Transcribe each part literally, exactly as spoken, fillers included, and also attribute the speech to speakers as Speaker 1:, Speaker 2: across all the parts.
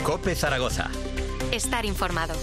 Speaker 1: COPE Zaragoza.
Speaker 2: Estar informado.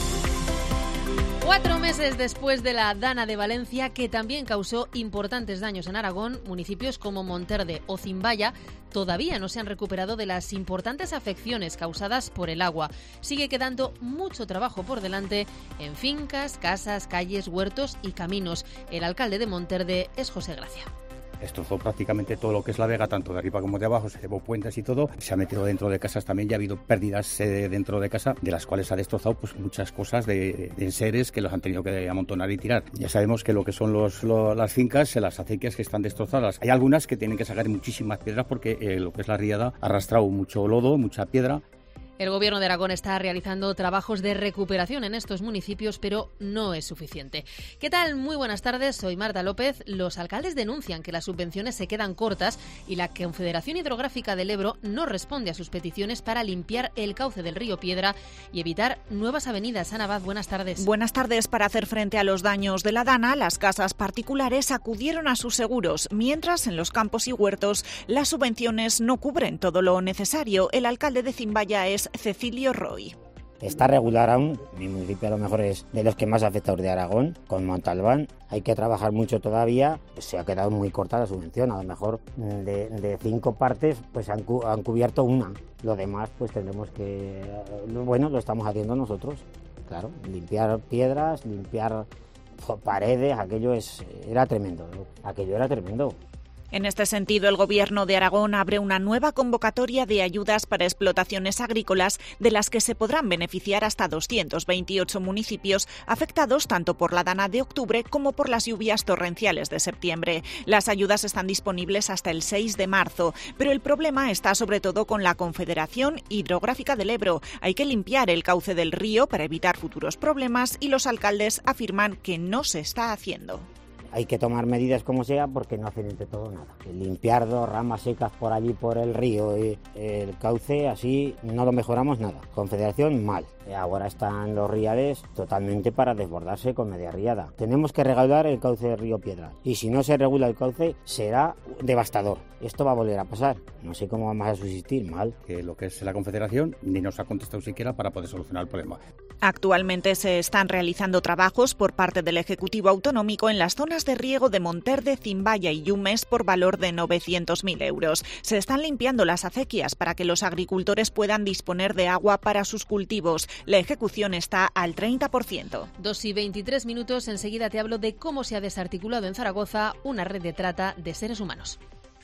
Speaker 3: Cuatro meses después de la Dana de Valencia, que también causó importantes daños en Aragón, municipios como Monterde o Zimbaya todavía no se han recuperado de las importantes afecciones causadas por el agua. Sigue quedando mucho trabajo por delante en fincas, casas, calles, huertos y caminos. El alcalde de Monterde es José Gracia.
Speaker 4: Destrozó prácticamente todo lo que es la vega, tanto de arriba como de abajo, se llevó puentes y todo, se ha metido dentro de casas también, ya ha habido pérdidas eh, dentro de casa, de las cuales ha destrozado pues muchas cosas de, de seres que los han tenido que amontonar y tirar. Ya sabemos que lo que son los, lo, las fincas, las acequias que están destrozadas, hay algunas que tienen que sacar muchísimas piedras porque eh, lo que es la riada ha arrastrado mucho lodo, mucha piedra.
Speaker 3: El Gobierno de Aragón está realizando trabajos de recuperación en estos municipios, pero no es suficiente. ¿Qué tal? Muy buenas tardes, soy Marta López. Los alcaldes denuncian que las subvenciones se quedan cortas y la Confederación Hidrográfica del Ebro no responde a sus peticiones para limpiar el cauce del río Piedra y evitar nuevas avenidas. Ana Abad, buenas tardes.
Speaker 5: Buenas tardes. Para hacer frente a los daños de la Dana, las casas particulares acudieron a sus seguros, mientras en los campos y huertos las subvenciones no cubren todo lo necesario. El alcalde de Zimbaya es Cecilio Roy.
Speaker 6: Está regular aún, mi municipio a lo mejor es de los que más afectados de Aragón, con Montalbán. Hay que trabajar mucho todavía, se ha quedado muy corta la subvención, a lo mejor de, de cinco partes pues han, cu- han cubierto una. Lo demás pues tendremos que, bueno, lo estamos haciendo nosotros, claro, limpiar piedras, limpiar paredes, aquello es, era tremendo, aquello era tremendo.
Speaker 5: En este sentido, el Gobierno de Aragón abre una nueva convocatoria de ayudas para explotaciones agrícolas, de las que se podrán beneficiar hasta doscientos veintiocho municipios afectados tanto por la Dana de octubre como por las lluvias torrenciales de septiembre. Las ayudas están disponibles hasta el seis de marzo, pero el problema está sobre todo con la Confederación Hidrográfica del Ebro. Hay que limpiar el cauce del río para evitar futuros problemas y los alcaldes afirman que no se está haciendo.
Speaker 6: Hay que tomar medidas como sea porque no hacen entre todo nada. Limpiar dos ramas secas por allí por el río y el cauce, así no lo mejoramos nada. Confederación, mal. Ahora están los riades totalmente para desbordarse con media riada. Tenemos que regular el cauce del río Piedra. Y si no se regula el cauce, será devastador. Esto va a volver a pasar. No sé cómo vamos a subsistir, mal.
Speaker 4: Que lo que es la Confederación ni nos ha contestado siquiera para poder solucionar el problema.
Speaker 5: Actualmente se están realizando trabajos por parte del Ejecutivo Autonómico en las zonas de riego de Monterde, Zimbaya y Yumes por valor de novecientos mil euros. Se están limpiando las acequias para que los agricultores puedan disponer de agua para sus cultivos. La ejecución está al treinta por ciento.
Speaker 3: Dos y veintitrés minutos, enseguida te hablo de cómo se ha desarticulado en Zaragoza una red de trata de seres humanos.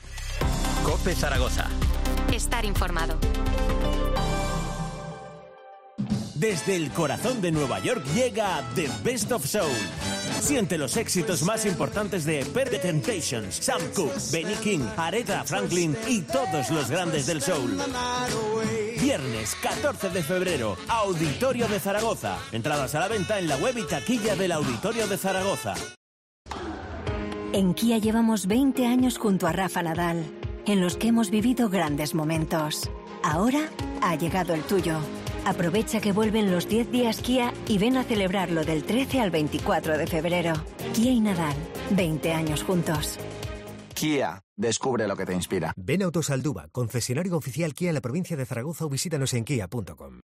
Speaker 1: COPE Zaragoza.
Speaker 2: Estar informado.
Speaker 7: Desde el corazón de Nueva York llega The Best of Soul. Siente los éxitos más importantes de The Temptations, Sam Cooke, Benny King, Aretha Franklin y todos los grandes del soul. Viernes catorce de febrero, Auditorio de Zaragoza. Entradas a la venta en la web y taquilla del Auditorio de Zaragoza.
Speaker 8: En Kia llevamos veinte años junto a Rafa Nadal, en los que hemos vivido grandes momentos. Ahora ha llegado el tuyo. Aprovecha que vuelven los diez días Kia y ven a celebrarlo del trece al veinticuatro de febrero. Kia y Nadal, veinte años juntos.
Speaker 9: Kia, descubre lo que te inspira.
Speaker 10: Ven a Autosalduba, concesionario oficial Kia en la provincia de Zaragoza, o visítanos en kia punto com.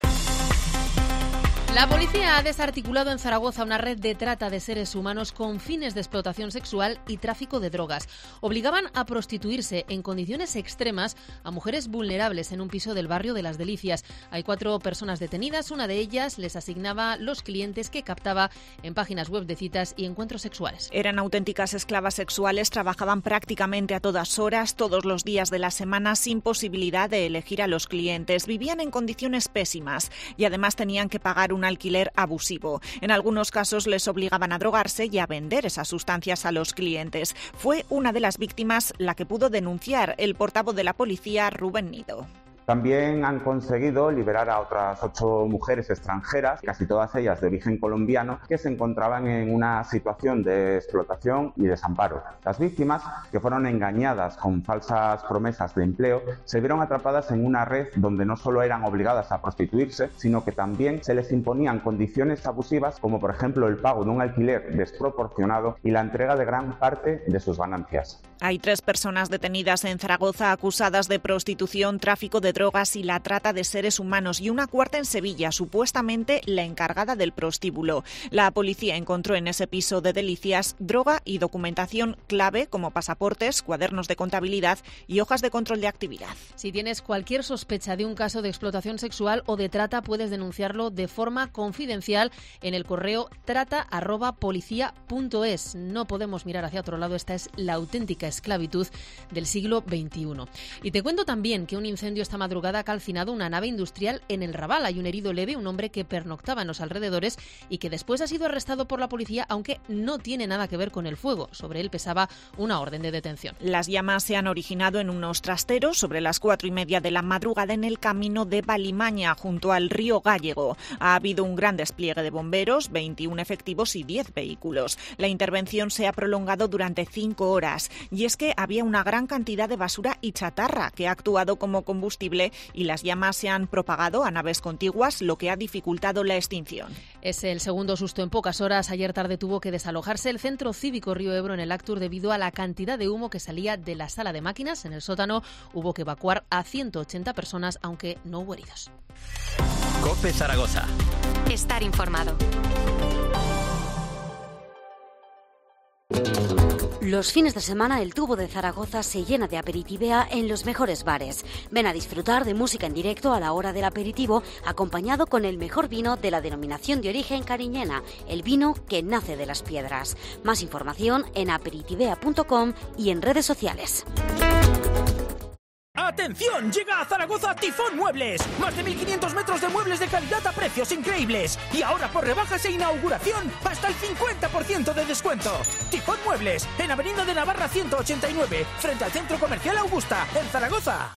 Speaker 3: La policía ha desarticulado en Zaragoza una red de trata de seres humanos con fines de explotación sexual y tráfico de drogas. Obligaban a prostituirse en condiciones extremas a mujeres vulnerables en un piso del barrio de Las Delicias. Hay cuatro personas detenidas, una de ellas les asignaba los clientes que captaba en páginas web de citas y encuentros sexuales.
Speaker 5: Eran auténticas esclavas sexuales, trabajaban prácticamente a todas horas, todos los días de la semana, sin posibilidad de elegir a los clientes. Vivían en condiciones pésimas y además tenían que pagar un alquiler abusivo. En algunos casos les obligaban a drogarse y a vender esas sustancias a los clientes. Fue una de las víctimas la que pudo denunciar el portavoz de la policía, Rubén Nido.
Speaker 11: También han conseguido liberar a otras ocho mujeres extranjeras, casi todas ellas de origen colombiano, que se encontraban en una situación de explotación y desamparo. Las víctimas, que fueron engañadas con falsas promesas de empleo, se vieron atrapadas en una red donde no solo eran obligadas a prostituirse, sino que también se les imponían condiciones abusivas, como por ejemplo el pago de un alquiler desproporcionado y la entrega de gran parte de sus ganancias.
Speaker 5: Hay tres personas detenidas en Zaragoza acusadas de prostitución, tráfico de de drogas y la trata de seres humanos, y una cuarta en Sevilla, supuestamente la encargada del prostíbulo. La policía encontró en ese piso de Delicias droga y documentación clave como pasaportes, cuadernos de contabilidad y hojas de control de actividad.
Speaker 3: Si tienes cualquier sospecha de un caso de explotación sexual o de trata, puedes denunciarlo de forma confidencial en el correo trata arroba policía punto es. No podemos mirar hacia otro lado, esta es la auténtica esclavitud del siglo veintiuno. Y te cuento también que un incendio esta madrugada ha calcinado una nave industrial en el Raval. Hay un herido leve, un hombre que pernoctaba en los alrededores y que después ha sido arrestado por la policía, aunque no tiene nada que ver con el fuego. Sobre él pesaba una orden de detención.
Speaker 5: Las llamas se han originado en unos trasteros sobre las cuatro y media de la madrugada en el camino de Valimaña, junto al río Gállego. Ha habido un gran despliegue de bomberos, veintiún efectivos y diez vehículos. La intervención se ha prolongado durante cinco horas y es que había una gran cantidad de basura y chatarra que ha actuado como combustible y las llamas se han propagado a naves contiguas, lo que ha dificultado la extinción.
Speaker 3: Es el segundo susto en pocas horas. Ayer tarde tuvo que desalojarse el Centro Cívico Río Ebro en el Actur debido a la cantidad de humo que salía de la sala de máquinas. En el sótano hubo que evacuar a ciento ochenta personas, aunque no hubo heridos.
Speaker 1: COPE Zaragoza.
Speaker 2: Estar informado.
Speaker 12: Los fines de semana el tubo de Zaragoza se llena de aperitivea en los mejores bares. Ven a disfrutar de música en directo a la hora del aperitivo, acompañado con el mejor vino de la denominación de origen cariñena, el vino que nace de las piedras. Más información en aperitivea punto com y en redes sociales.
Speaker 13: ¡Atención! Llega a Zaragoza Tifón Muebles. Más de mil quinientos metros de muebles de calidad a precios increíbles. Y ahora por rebajas e inauguración, hasta el cincuenta por ciento de descuento. Tifón Muebles, en Avenida de Navarra ciento ochenta y nueve, frente al Centro Comercial Augusta, en Zaragoza.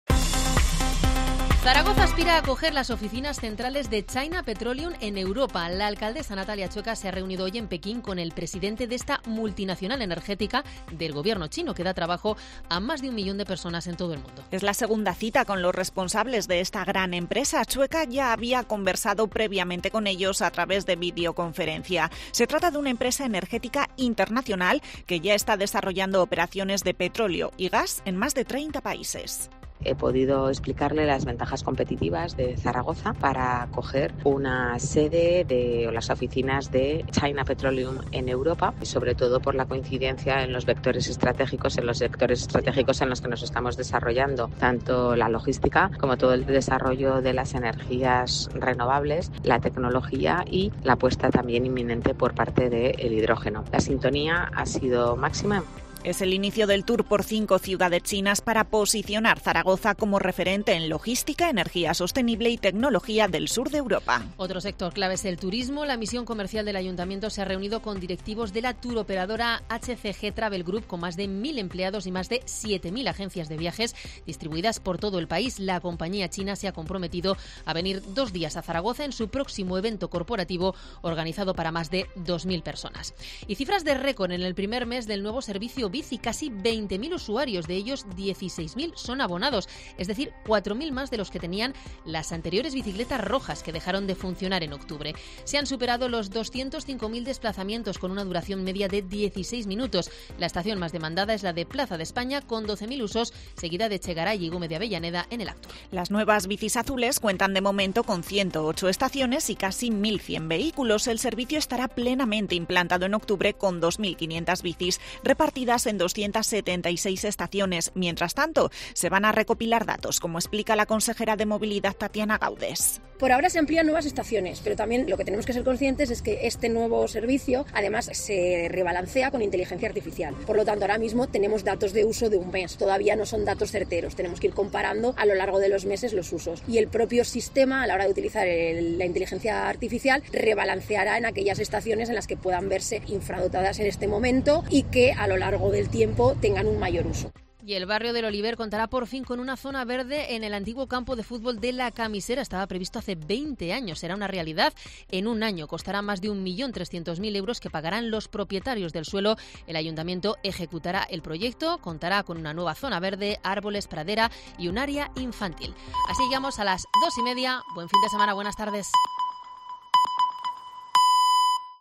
Speaker 3: Zaragoza aspira a acoger las oficinas centrales de China Petroleum en Europa. La alcaldesa Natalia Chueca se ha reunido hoy en Pekín con el presidente de esta multinacional energética del gobierno chino, que da trabajo a más de un millón de personas en todo el mundo.
Speaker 5: Es la segunda cita con los responsables de esta gran empresa. Chueca ya había conversado previamente con ellos a través de videoconferencia. Se trata de una empresa energética internacional que ya está desarrollando operaciones de petróleo y gas en más de treinta países.
Speaker 14: He podido explicarle las ventajas competitivas de Zaragoza para acoger una sede de o las oficinas de China Petroleum en Europa, y sobre todo por la coincidencia en los vectores estratégicos, en los sectores estratégicos en los que nos estamos desarrollando, tanto la logística como todo el desarrollo de las energías renovables, la tecnología y la apuesta también inminente por parte del hidrógeno. La sintonía ha sido máxima.
Speaker 5: Es el inicio del tour por cinco ciudades chinas para posicionar Zaragoza como referente en logística, energía sostenible y tecnología del sur de Europa.
Speaker 3: Otro sector clave es el turismo. La misión comercial del Ayuntamiento se ha reunido con directivos de la turoperadora H C G Travel Group, con más de mil empleados y más de siete mil agencias de viajes distribuidas por todo el país. La compañía china se ha comprometido a venir dos días a Zaragoza en su próximo evento corporativo organizado para más de dos mil personas. Y cifras de récord en el primer mes del nuevo servicio bici, casi veinte mil usuarios, de ellos dieciséis mil son abonados, es decir, cuatro mil más de los que tenían las anteriores bicicletas rojas que dejaron de funcionar en octubre. Se han superado los doscientos cinco mil desplazamientos con una duración media de dieciséis minutos. La estación más demandada es la de Plaza de España con doce mil usos, seguida de Chegaray y Gómez de Avellaneda en el acto.
Speaker 5: Las nuevas bicis azules cuentan de momento con ciento ocho estaciones y casi mil cien vehículos. El servicio estará plenamente implantado en octubre con dos mil quinientas bicis repartidas en doscientas setenta y seis estaciones. Mientras tanto, se van a recopilar datos, como explica la consejera de Movilidad Tatiana Gaudes.
Speaker 15: Por ahora se amplían nuevas estaciones, pero también lo que tenemos que ser conscientes es que este nuevo servicio además se rebalancea con inteligencia artificial. Por lo tanto, ahora mismo tenemos datos de uso de un mes. Todavía no son datos certeros. Tenemos que ir comparando a lo largo de los meses los usos. Y el propio sistema, a la hora de utilizar el, la inteligencia artificial, rebalanceará en aquellas estaciones en las que puedan verse infradotadas en este momento y que a lo largo del tiempo tengan un mayor uso.
Speaker 3: Y el barrio del Oliver contará por fin con una zona verde en el antiguo campo de fútbol de La Camisera. Estaba previsto hace veinte años. Será una realidad en un año. Costará más de un millón trescientos mil euros que pagarán los propietarios del suelo. El ayuntamiento ejecutará el proyecto. Contará con una nueva zona verde, árboles, pradera y un área infantil. Así llegamos a las dos y media. Buen fin de semana. Buenas tardes.